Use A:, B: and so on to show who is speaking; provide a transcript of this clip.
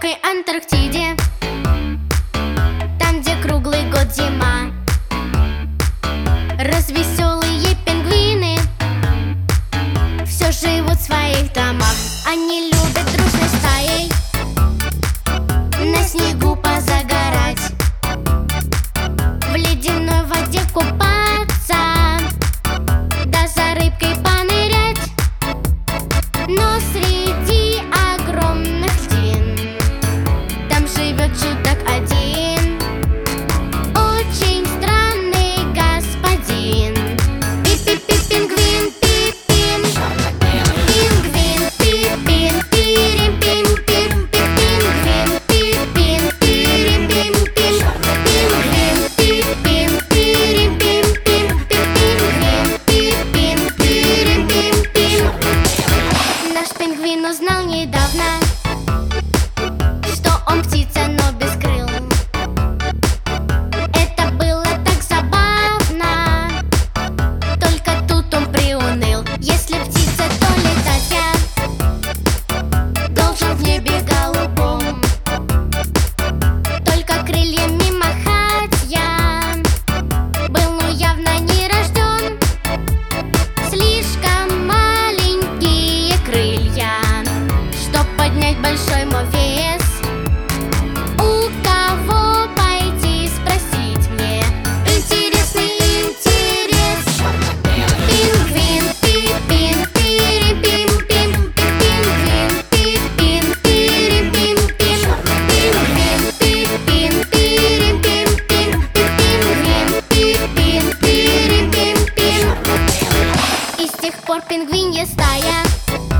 A: жаркой Антарктиде, там, где круглый год зима, развеселые пингвины все живут в своих домах. Они любят дружной стаей на снегу позагорать, в ледяной воде купаться, да за рыбкой понырять. Но среди огромных льдин там живет чудак один, очень странный господин. Пи-пи-пи-пингвин, пи-пин, пингвин, пи-пин, пирим-пим-пим, пингвин, пи-пин, пирим-пим-пим, пингвин, пи-пин, пирим-пим-пим, пингвин, пи-пин, пирим-пим-пим. Наш пингвин узнал недавно, что он птица, но без крыл. Это было так забавно, только тут он приуныл. Если птица, то летать я должен в небе голубом, только крыльями махать я был, но явно не рожден. Слишком маленькие крылья, чтоб поднять большой мой вес. У кого пойти спросить мне? Интересный интерес. Пингвин, пи-пин, пирим-пим-пим, пингвин, пи-пин, пирим-пим-пим, пингвин, пи-пин, пирим-пим-пим, пингвин, пи-пин, пирим-пим-пим. И с тех пор пингвинья стая